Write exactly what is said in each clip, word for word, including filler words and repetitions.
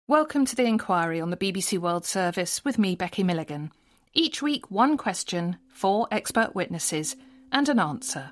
Welcome to The Inquiry on the B B C World Service with me, Becky Milligan. Each week, one question, four expert witnesses, and an answer.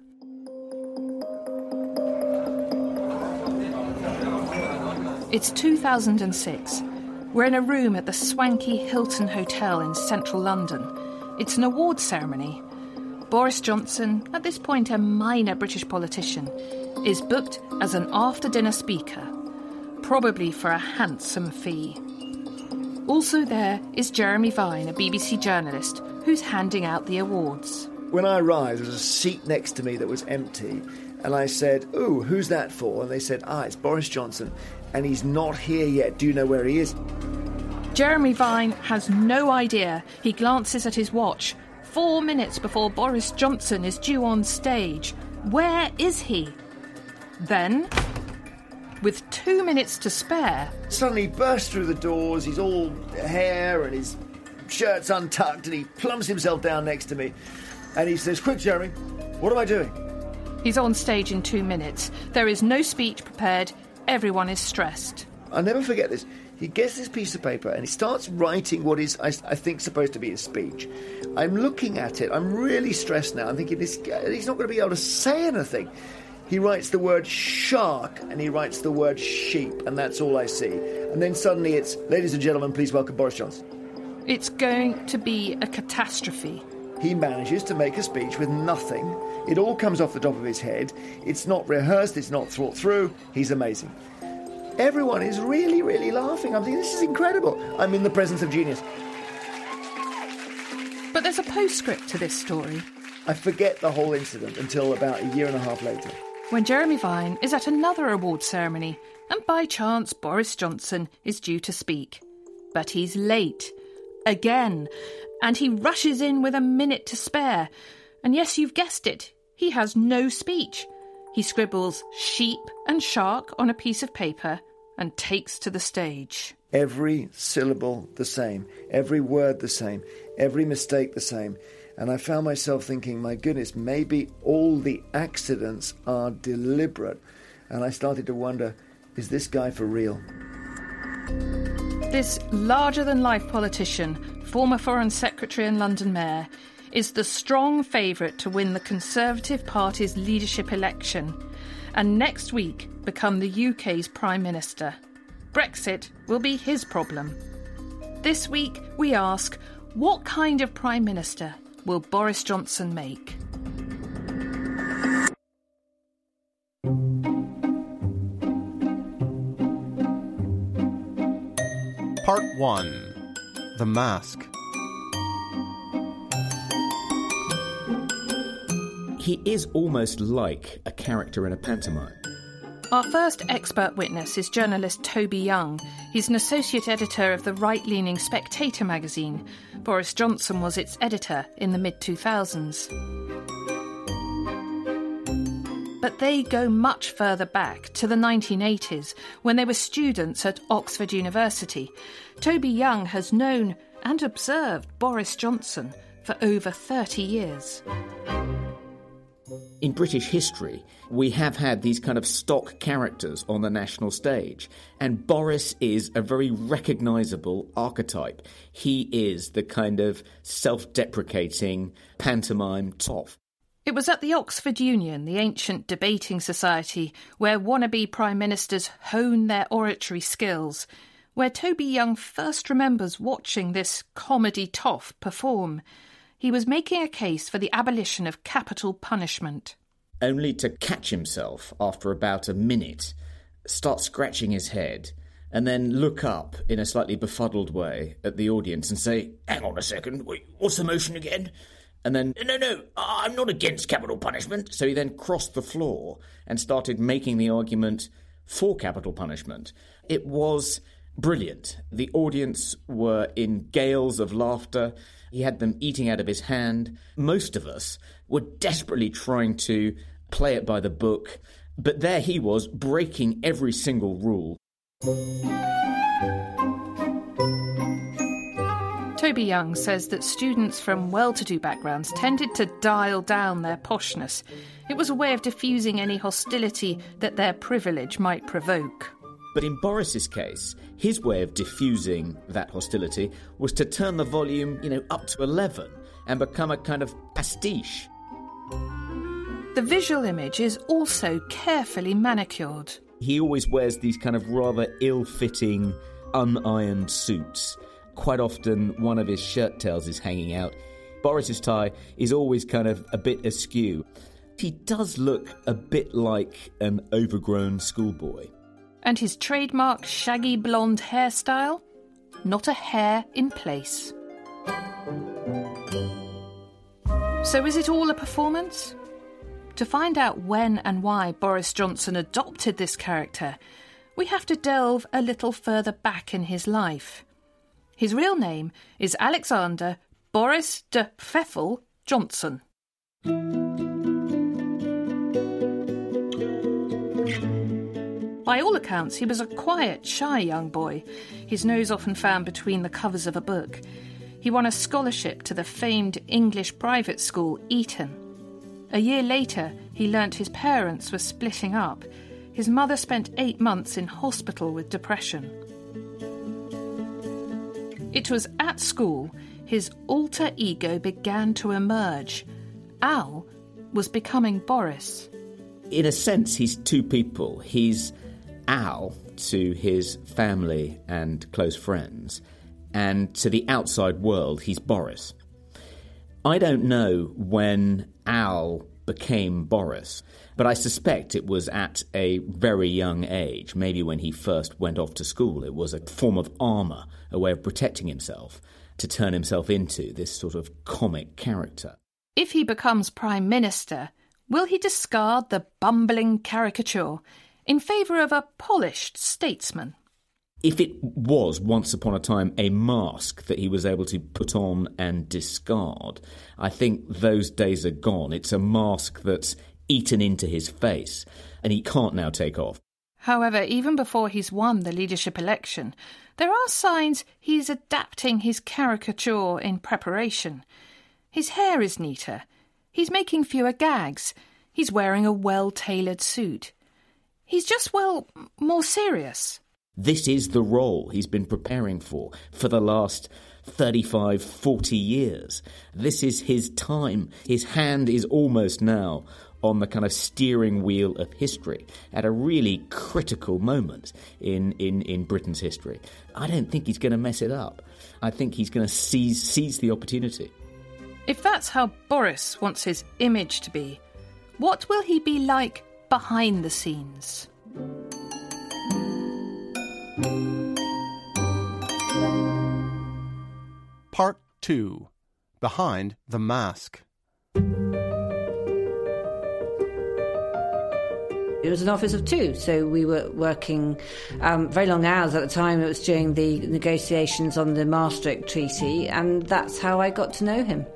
It's two thousand six. We're in a room at the swanky Hilton Hotel in central London. It's an awards ceremony. Boris Johnson, at this point a minor British politician, is booked as an after-dinner speaker, probably for a handsome fee. Also there is Jeremy Vine, a B B C journalist, who's handing out the awards. When I arrived, there was a seat next to me that was empty, and I said, "Ooh, who's that for?" And they said, "Ah, it's Boris Johnson, and he's not here yet. Do you know where he is?" Jeremy Vine has no idea. He glances at his watch. Four minutes before Boris Johnson is due on stage. Where is he? Then, with two minutes to spare, suddenly he bursts through the doors. He's all hair and his shirt's untucked, and he plumps himself down next to me. And he says, "Quick, Jeremy, what am I doing?" He's on stage in two minutes. There is no speech prepared. Everyone is stressed. I'll never forget this. He gets this piece of paper and he starts writing what is, I, I think, supposed to be his speech. I'm looking at it. I'm really stressed now. I'm thinking, this guy, he's not going to be able to say anything. He writes the word shark and he writes the word sheep, and that's all I see. And then suddenly it's, "Ladies and gentlemen, please welcome Boris Johnson." It's going to be a catastrophe. He manages to make a speech with nothing. It all comes off the top of his head. It's not rehearsed, it's not thought through. He's amazing. Everyone is really, really laughing. I'm thinking, this is incredible. I'm in the presence of genius. But there's a postscript to this story. I forget the whole incident until about a year and a half later, when Jeremy Vine is at another award ceremony, and by chance Boris Johnson is due to speak. But he's late. Again. And he rushes in with a minute to spare. And yes, you've guessed it, he has no speech. He scribbles sheep and shark on a piece of paper and takes to the stage. Every syllable the same, every word the same, every mistake the same. And I found myself thinking, my goodness, maybe all the accidents are deliberate. And I started to wonder, is this guy for real? This larger-than-life politician, former Foreign Secretary and London Mayor, is the strong favourite to win the Conservative Party's leadership election and next week become the U K's Prime Minister. Brexit will be his problem. This week we ask, what kind of Prime Minister will Boris Johnson make? Part one. The Mask. He is almost like a character in a pantomime. Our first expert witness is journalist Toby Young. He's an associate editor of the right-leaning Spectator magazine. Boris Johnson was its editor in the mid two thousands. But they go much further back, to the nineteen eighties, when they were students at Oxford University. Toby Young has known and observed Boris Johnson for over thirty years. In British history, we have had these kind of stock characters on the national stage, and Boris is a very recognisable archetype. He is the kind of self-deprecating pantomime toff. It was at the Oxford Union, the ancient debating society, where wannabe prime ministers hone their oratory skills, where Toby Young first remembers watching this comedy toff perform. He was making a case for the abolition of capital punishment. Only to catch himself after about a minute, start scratching his head, and then look up in a slightly befuddled way at the audience and say, "Hang on a second, wait, what's the motion again?" And then, no, no, I'm not against capital punishment. So he then crossed the floor and started making the argument for capital punishment. It was brilliant. The audience were in gales of laughter. He had them eating out of his hand. Most of us were desperately trying to play it by the book. But there he was, breaking every single rule. Toby Young says that students from well-to-do backgrounds tended to dial down their poshness. It was a way of diffusing any hostility that their privilege might provoke. But in Boris's case, his way of diffusing that hostility was to turn the volume, you know, up to eleven and become a kind of pastiche. The visual image is also carefully manicured. He always wears these kind of rather ill-fitting, unironed suits. Quite often, one of his shirt tails is hanging out. Boris's tie is always kind of a bit askew. He does look a bit like an overgrown schoolboy. And his trademark shaggy blonde hairstyle? Not a hair in place. So is it all a performance? To find out when and why Boris Johnson adopted this character, we have to delve a little further back in his life. His real name is Alexander Boris de Pfeffel Johnson. By all accounts, he was a quiet, shy young boy, his nose often found between the covers of a book. He won a scholarship to the famed English private school Eton. A year later, he learnt his parents were splitting up. His mother spent eight months in hospital with depression. It was at school his alter ego began to emerge. Al was becoming Boris. In a sense, he's two people. He's Al to his family and close friends, and to the outside world, he's Boris. I don't know when Al became Boris, but I suspect it was at a very young age, maybe when he first went off to school. It was a form of armour, a way of protecting himself, to turn himself into this sort of comic character. If he becomes Prime Minister, will he discard the bumbling caricature in favour of a polished statesman? If it was, once upon a time, a mask that he was able to put on and discard, I think those days are gone. It's a mask that's eaten into his face, and he can't now take off. However, even before he's won the leadership election, there are signs he's adapting his caricature in preparation. His hair is neater. He's making fewer gags. He's wearing a well-tailored suit. He's just, well, more serious. This is the role he's been preparing for for the last thirty-five, forty years. This is his time. His hand is almost now on the kind of steering wheel of history at a really critical moment in, in, in Britain's history. I don't think he's going to mess it up. I think he's going to seize, seize the opportunity. If that's how Boris wants his image to be, what will he be like behind the scenes? Part two. Behind the Mask. It was an office of two, so we were working um, very long hours at the time. It was during the negotiations on the Maastricht Treaty, and that's how I got to know him.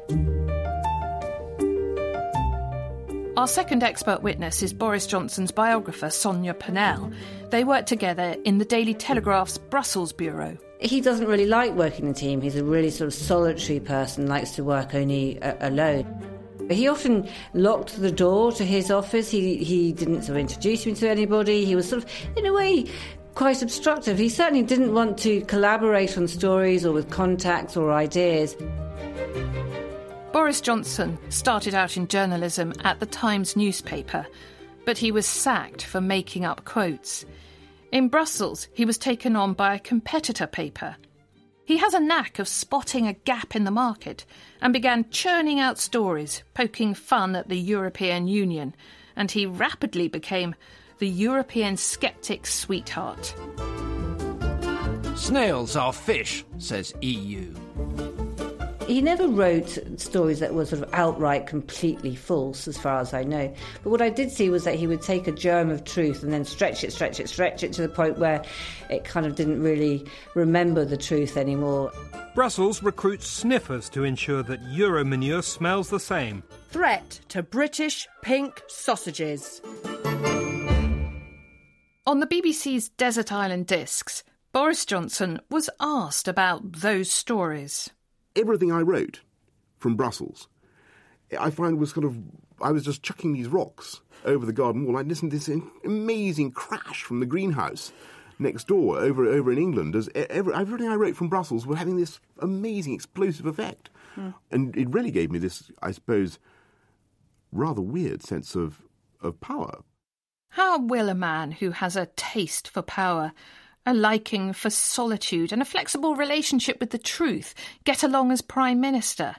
Our second expert witness is Boris Johnson's biographer, Sonia Purnell. They worked together in the Daily Telegraph's Brussels bureau. He doesn't really like working in a team. He's a really sort of solitary person, likes to work only uh, alone. He often locked the door to his office. He he didn't sort of introduce me to anybody. He was sort of, in a way, quite obstructive. He certainly didn't want to collaborate on stories or with contacts or ideas. Boris Johnson started out in journalism at the Times newspaper, but he was sacked for making up quotes. In Brussels, he was taken on by a competitor paper. He has a knack of spotting a gap in the market and began churning out stories, poking fun at the European Union, and he rapidly became the European skeptic's sweetheart. Snails are fish, says E U. He never wrote stories that were sort of outright completely false, as far as I know. But what I did see was that he would take a germ of truth and then stretch it, stretch it, stretch it to the point where it kind of didn't really remember the truth anymore. Brussels recruits sniffers to ensure that Euromanure smells the same. Threat to British pink sausages. On the B B C's Desert Island Discs, Boris Johnson was asked about those stories. Everything I wrote from Brussels, I find was kind of, I was just chucking these rocks over the garden wall. I listened to this amazing crash from the greenhouse next door over over in England, as every, everything I wrote from Brussels was having this amazing explosive effect. Mm. And it really gave me this, I suppose, rather weird sense of, of power. How will a man who has a taste for power, a liking for solitude and a flexible relationship with the truth get along as Prime Minister?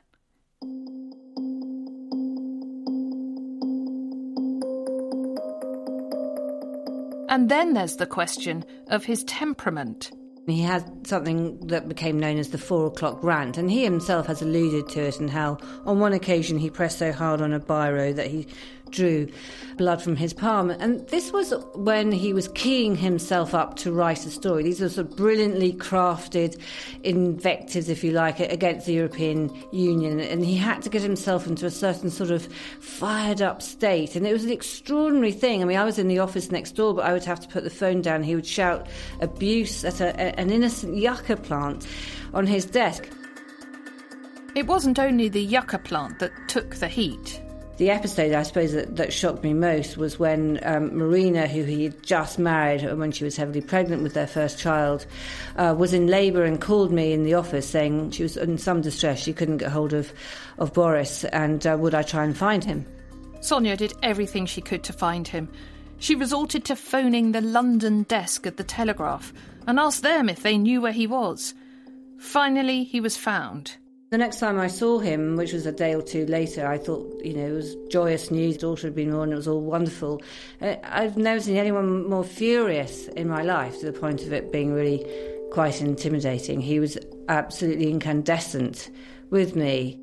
And then there's the question of his temperament. He had something that became known as the four o'clock rant, and he himself has alluded to it and how on one occasion he pressed so hard on a biro that he drew blood from his palm. And this was when he was keying himself up to write a story. These are sort of brilliantly crafted invectives, if you like, against the European Union. And he had to get himself into a certain sort of fired up state. And it was an extraordinary thing. I mean, I was in the office next door, but I would have to put the phone down. He would shout abuse at a, a, an innocent yucca plant on his desk. It wasn't only the yucca plant that took the heat. The episode, I suppose, that, that shocked me most was when um, Marina, who he had just married when she was heavily pregnant with their first child, uh, was in labour and called me in the office saying she was in some distress. She couldn't get hold of, of Boris, and uh, would I try and find him? Sonia did everything she could to find him. She resorted to phoning the London desk at the Telegraph and asked them if they knew where he was. Finally, he was found. The next time I saw him, which was a day or two later, I thought, you know, it was joyous news. His daughter had been born, it was all wonderful. Uh, I've never seen anyone more furious in my life, to the point of it being really quite intimidating. He was absolutely incandescent with me.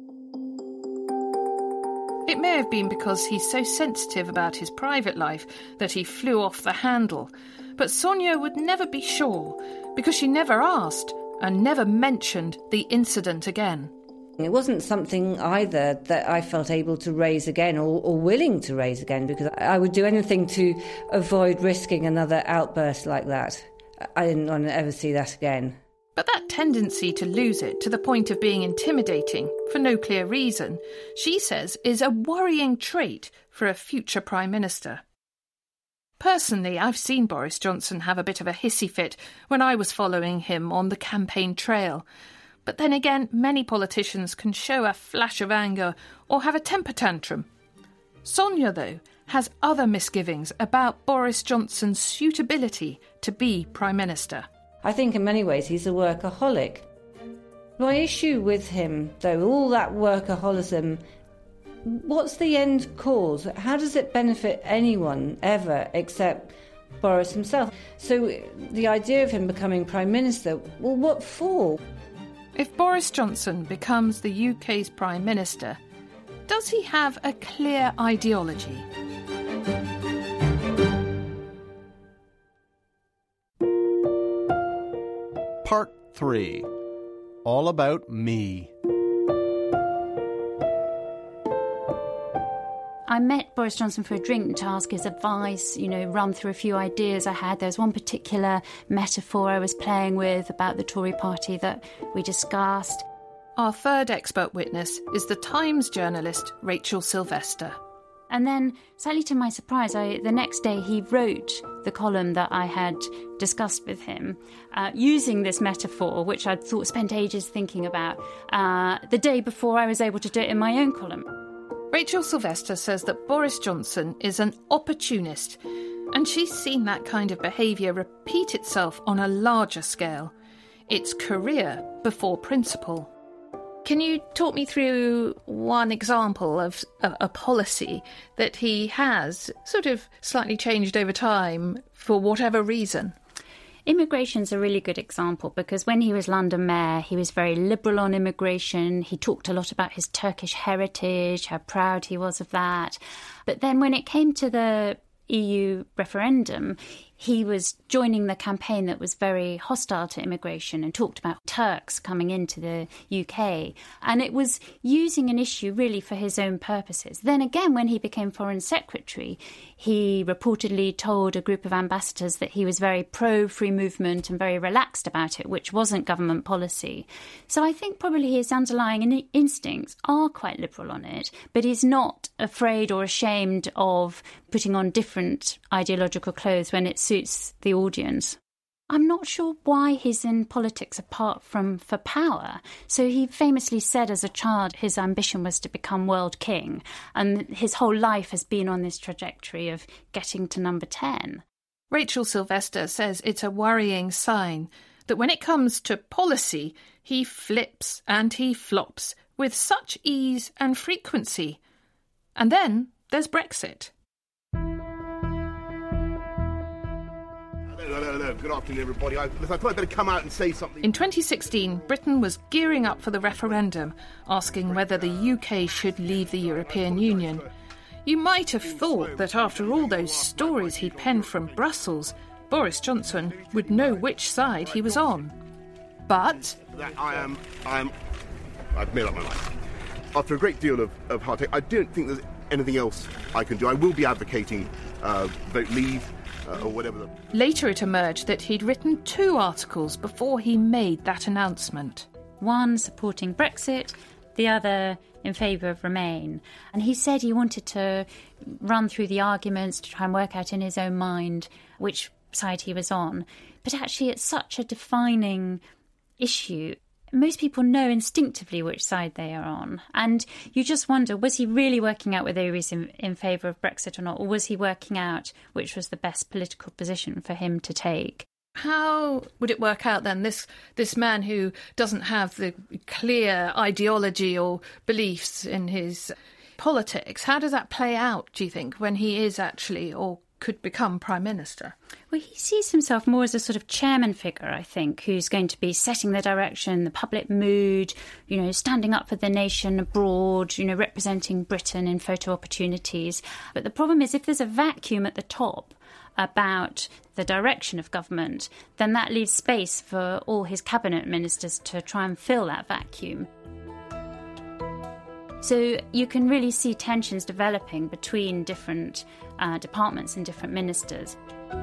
It may have been because he's so sensitive about his private life that he flew off the handle. But Sonia would never be sure, because she never asked and never mentioned the incident again. It wasn't something either that I felt able to raise again or, or willing to raise again, because I would do anything to avoid risking another outburst like that. I didn't want to ever see that again. But that tendency to lose it to the point of being intimidating, for no clear reason, she says is a worrying trait for a future Prime Minister. Personally, I've seen Boris Johnson have a bit of a hissy fit when I was following him on the campaign trail. But then again, many politicians can show a flash of anger or have a temper tantrum. Sonia, though, has other misgivings about Boris Johnson's suitability to be Prime Minister. I think in many ways he's a workaholic. My issue with him, though, all that workaholism, what's the end cause? How does it benefit anyone ever except Boris himself? So the idea of him becoming Prime Minister, well, what for? If Boris Johnson becomes the U K's Prime Minister, does he have a clear ideology? Part three. All About Me. I met Boris Johnson for a drink to ask his advice, you know, run through a few ideas I had. There was one particular metaphor I was playing with about the Tory party that we discussed. Our third expert witness is the Times journalist Rachel Sylvester. And then, slightly to my surprise, I, the next day he wrote the column that I had discussed with him, uh, using this metaphor, which I'd thought spent ages thinking about, uh, the day before I was able to do it in my own column. Rachel Sylvester says that Boris Johnson is an opportunist, and she's seen that kind of behaviour repeat itself on a larger scale. It's career before principle. Can you talk me through one example of a, a policy that he has sort of slightly changed over time for whatever reason? Immigration's a really good example, because when he was London Mayor, he was very liberal on immigration. He talked a lot about his Turkish heritage, how proud he was of that. But then when it came to the E U referendum, he was joining the campaign that was very hostile to immigration and talked about Turks coming into the U K. And it was using an issue really for his own purposes. Then again, when he became Foreign Secretary, he reportedly told a group of ambassadors that he was very pro-free movement and very relaxed about it, which wasn't government policy. So I think probably his underlying in- instincts are quite liberal on it, but he's not afraid or ashamed of putting on different ideological clothes when it suits the audience. I'm not sure why he's in politics apart from for power. So he famously said as a child his ambition was to become world king, and his whole life has been on this trajectory of getting to number ten. Rachel Sylvester says it's a worrying sign that when it comes to policy, he flips and he flops with such ease and frequency. And then there's Brexit. Hello, hello. Good afternoon, everybody. I, I thought I'd better come out and say something. In twenty sixteen, Britain was gearing up for the referendum, asking whether the U K should leave the European Union. You might have thought that after all those stories he'd penned from Brussels, Boris Johnson would know which side he was on. But That I am, I am, I've made up my mind. After a great deal of, of heartache, I don't think there's anything else I can do. I will be advocating uh, vote leave uh, or whatever. The... Later it emerged that he'd written two articles before he made that announcement. One supporting Brexit, the other in favour of Remain. And he said he wanted to run through the arguments to try and work out in his own mind which side he was on. But actually it's such a defining issue. Most people know instinctively which side they are on. And you just wonder, was he really working out whether he was in, in favour of Brexit or not? Or was he working out which was the best political position for him to take? How would it work out then, this this man who doesn't have the clear ideology or beliefs in his politics, how does that play out, do you think, when he is actually or could become Prime Minister? Well, he sees himself more as a sort of chairman figure, I think, who's going to be setting the direction, the public mood, you know, standing up for the nation abroad, you know, representing Britain in photo opportunities. But the problem is, if there's a vacuum at the top about the direction of government, then that leaves space for all his cabinet ministers to try and fill that vacuum. So you can really see tensions developing between different uh, departments and different ministers.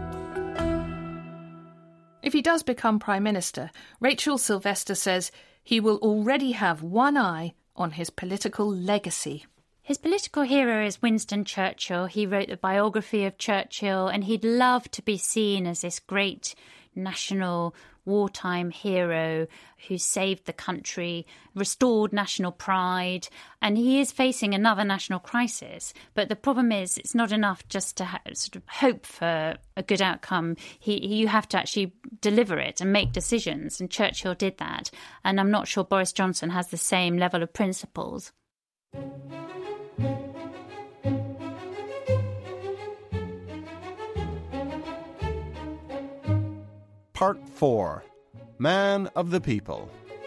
If he does become Prime Minister, Rachel Sylvester says he will already have one eye on his political legacy. His political hero is Winston Churchill. He wrote the biography of Churchill, and he'd love to be seen as this great national wartime hero who saved the country, restored national pride, and he is facing another national crisis. But the problem is, it's not enough just to ha- sort of hope for a good outcome. He, you have to actually deliver it and make decisions, and Churchill did that. And I'm not sure Boris Johnson has the same level of principles. Part four. Man of the People.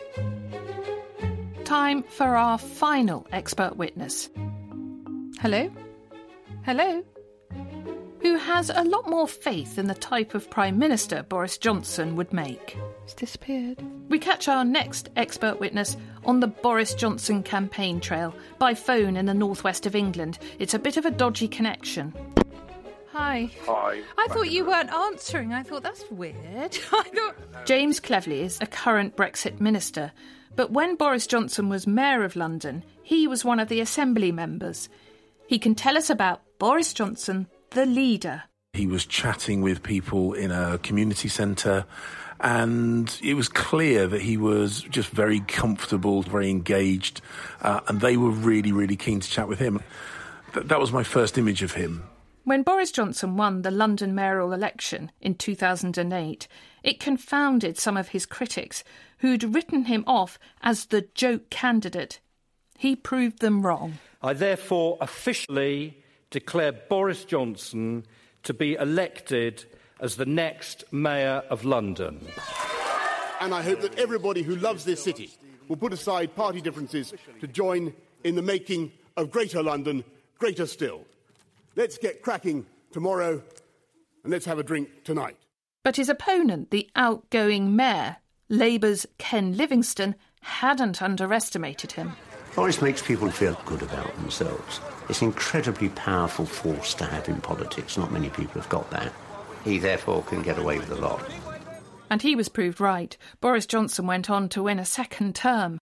Time for our final expert witness. Hello? Hello? Who has a lot more faith in the type of Prime Minister Boris Johnson would make. He's disappeared. We catch our next expert witness on the Boris Johnson campaign trail by phone in the northwest of England. It's a bit of a dodgy connection. Hi. Hi. I thought you weren't answering. I thought, that's weird. I thought James Cleverly is a current Brexit minister, but when Boris Johnson was Mayor of London, he was one of the Assembly members. He can tell us about Boris Johnson, the leader. He was chatting with people in a community centre, and it was clear that he was just very comfortable, very engaged, uh, and they were really, really keen to chat with him. Th- that was my first image of him. When Boris Johnson won the London mayoral election in two thousand eight, it confounded some of his critics who'd written him off as the joke candidate. He proved them wrong. I therefore officially declare Boris Johnson to be elected as the next Mayor of London. And I hope that everybody who loves this city will put aside party differences to join in the making of Greater London greater still. Let's get cracking tomorrow, and let's have a drink tonight. But his opponent, the outgoing mayor, Labour's Ken Livingstone, hadn't underestimated him. Boris makes people feel good about themselves. It's an incredibly powerful force to have in politics. Not many people have got that. He, therefore, can get away with a lot. And he was proved right. Boris Johnson went on to win a second term.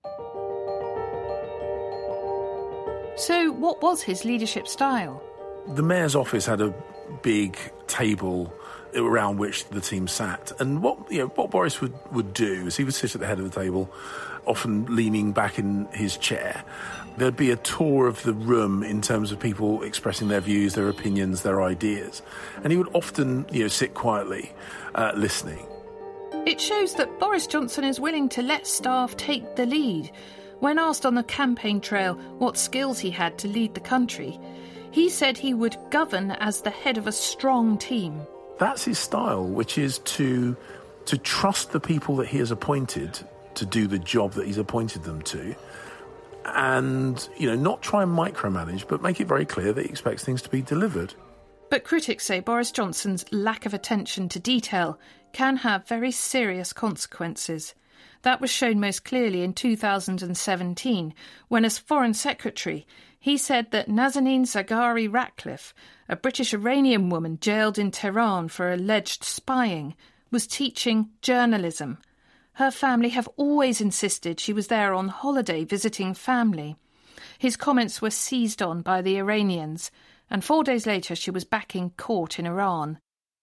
So what was his leadership style? The mayor's office had a big table around which the team sat. And what you know, what Boris would, would do is he would sit at the head of the table, often leaning back in his chair. There'd be a tour of the room in terms of people expressing their views, their opinions, their ideas. And he would often, you know, sit quietly, uh, listening. It shows that Boris Johnson is willing to let staff take the lead. When asked on the campaign trail what skills he had to lead the country, he said he would govern as the head of a strong team. That's his style, which is to to trust the people that he has appointed to do the job that he's appointed them to, and, you know, not try and micromanage, but make it very clear that he expects things to be delivered. But critics say Boris Johnson's lack of attention to detail can have very serious consequences. That was shown most clearly in two thousand seventeen, when as Foreign Secretary, he said that Nazanin Zaghari Ratcliffe, a British Iranian woman jailed in Tehran for alleged spying, was teaching journalism. Her family have always insisted she was there on holiday visiting family. His comments were seized on by the Iranians, and four days later she was back in court in Iran.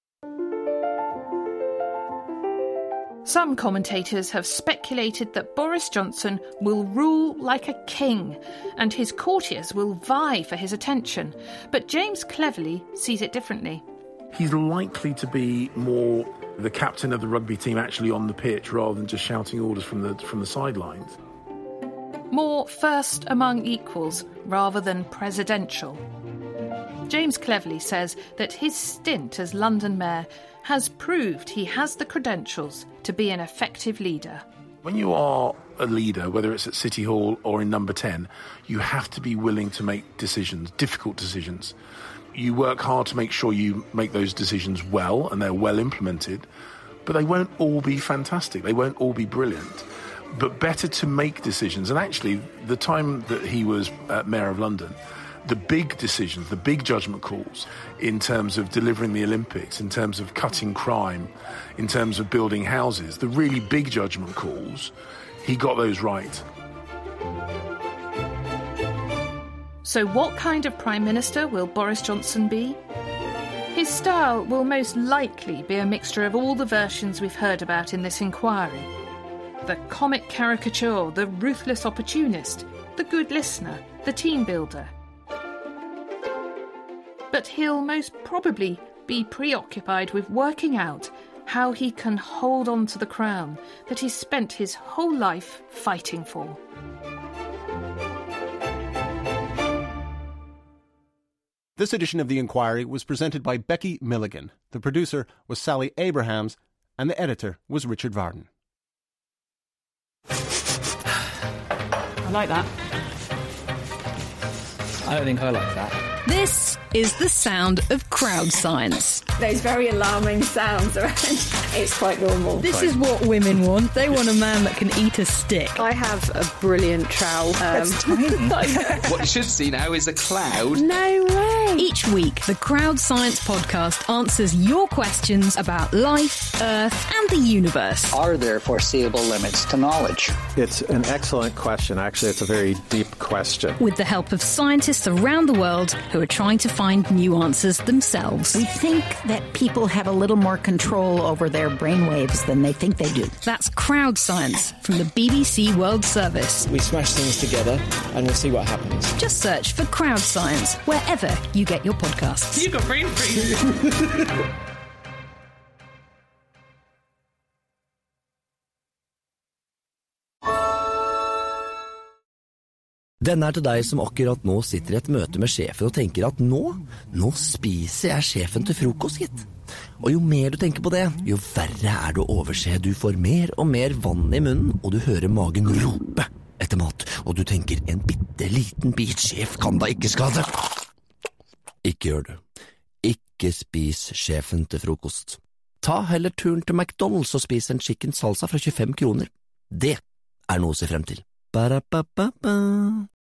Some commentators have speculated that Boris Johnson will rule like a king and his courtiers will vie for his attention. But James Cleverly sees it differently. He's likely to be more the captain of the rugby team actually on the pitch rather than just shouting orders from the from the sidelines. More first among equals rather than presidential. James Cleverly says that his stint as London Mayor has proved he has the credentials to be an effective leader. When you are a leader, whether it's at City Hall or in Number ten, you have to be willing to make decisions, difficult decisions. You work hard to make sure you make those decisions well and they're well implemented, but they won't all be fantastic. They won't all be brilliant. But better to make decisions. And actually, the time that he was uh, Mayor of London, the big decisions, the big judgment calls in terms of delivering the Olympics, in terms of cutting crime, in terms of building houses, the really big judgment calls, he got those right. So what kind of Prime Minister will Boris Johnson be? His style will most likely be a mixture of all the versions we've heard about in this inquiry. The comic caricature, the ruthless opportunist, the good listener, the team builder. But he'll most probably be preoccupied with working out how he can hold on to the crown that he's spent his whole life fighting for. This edition of The Inquiry was presented by Becky Milligan. The producer was Sally Abrahams, and the editor was Richard Varden. I like that. I don't think I like that. This is the sound of crowd science. Those very alarming sounds around. It's quite normal. This is what women want. They want a man that can eat a stick. I have a brilliant trowel. Um, That's tiny. What you should see now is a cloud. No way. Each week, the Crowd Science podcast answers your questions about life, Earth, and the universe. Are there foreseeable limits to knowledge? It's an excellent question. Actually, it's a very deep question. With the help of scientists around the world who are trying to find new answers themselves. We think that people have a little more control over their brainwaves than they think they do. That's Crowd Science from the B B C World Service. We smash things together and we'll see what happens. Just search for Crowd Science wherever you get your podcasts. You got brain freeze. Denne er til deg som akkurat nå sitter i et møte med sjefen og tenker at nå, nå spiser jeg sjefen til frokost, gitt. Og jo mer du tenker på det, jo verre er det å overse. Du får mer og mer vann i munnen, og du hører magen rope etter mat. Og du tenker, en bitte liten bit sjef kan da ikke skade. Ikke gjør det. Ikke spis sjefen til frokost. Ta heller turen til McDonald's og spis en chicken salsa fra tjuefem kroner. Det er noe å se frem til. Ba-da-ba-ba-ba.